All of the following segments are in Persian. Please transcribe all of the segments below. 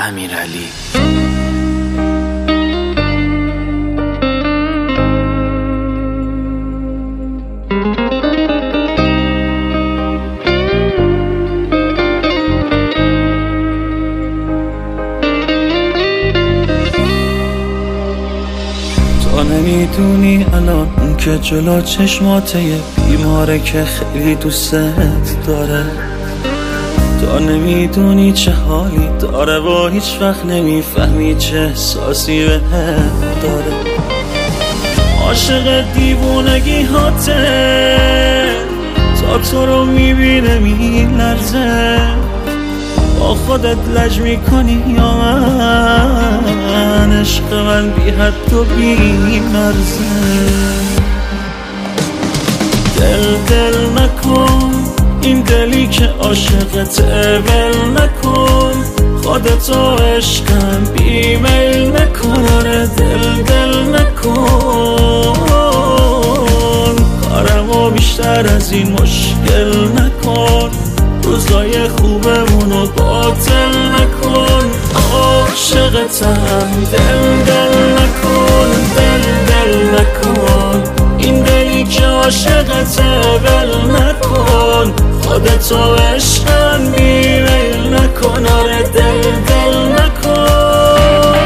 امیرعلی. تو نمیدونی الان اون که جلو چشماته یه بیماره که خیلی دوست داره. تو نمیدونی چه حالی داره و هیچ وقت نمیفهمی چه احساسی بهت داره. عاشق دیوونگی هاته تا تو رو میبینه میلرزه. با خودت لج میکنی یا من؟ عشق من بی حد و بی مرزه. دل نکن این دلی که عاشقته، ول نکن خودتو عشقم بیمیل نکن. آره دل نکن کارمو بیشتر از این مشکل نکن. روزای خوبمونو باطل نکن. عاشقتم دل نکن، دل نکن این دلی که عاشقته، ول نکن خودتو عشقم بیمیل نکن. آره دل نکن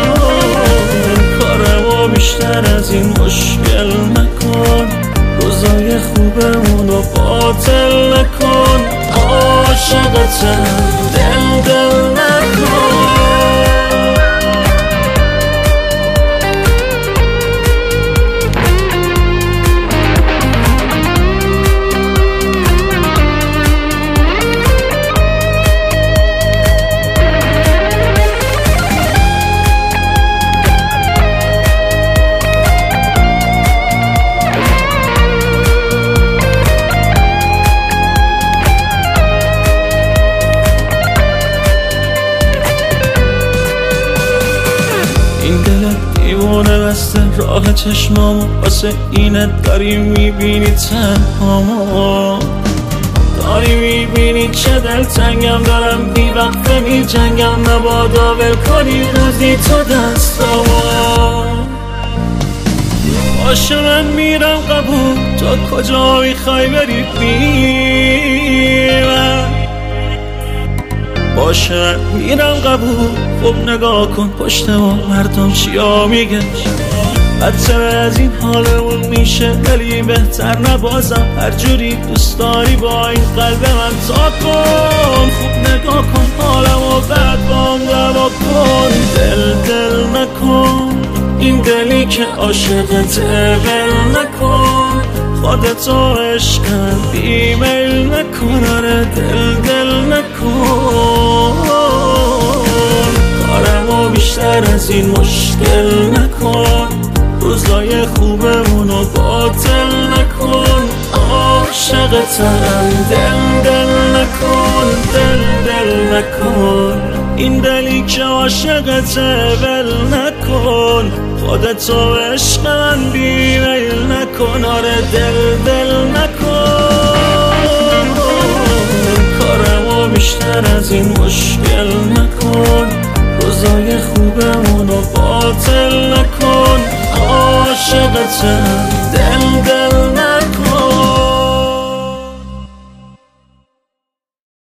کارمو بیشتر از این مشکل نکن. روزای خوبمونو باطل نکن. عاشقتم دل نکن. این دلت دیوانه بسته راه چشمامو، واسه اینت داری میبینی تنهامو. داری میبینی چه دلتنگم دارم بی وقته می جنگم. مبادا ول کنی روزی تو دستامو. باشه من میرم قبول، تو کجا میخوای بری بی من؟ باشه میرم قبول، خب نگاه کن پشت ما مردم چیا میگه. بدتر از این حالمون میشه ولی بهتر نبازم. هر جوری دوست داری با این قلب من تا کن. خوب نگاه کن حالمو بعد بام دوا کن. دل نکن این دلی که عاشقته، ول نکن خودتو عشقم بیمیل نکن. آره دل نکن کارمو بیشتر از این مشکل نکن. روزای خوبمونو باطل نکن. عاشقتم دل نکن، دل نکن این دلی که عاشقته، ول نکن خودتو عشقم بیمیل نکن. آره دل نکن کارمو بیشتر از این مشکل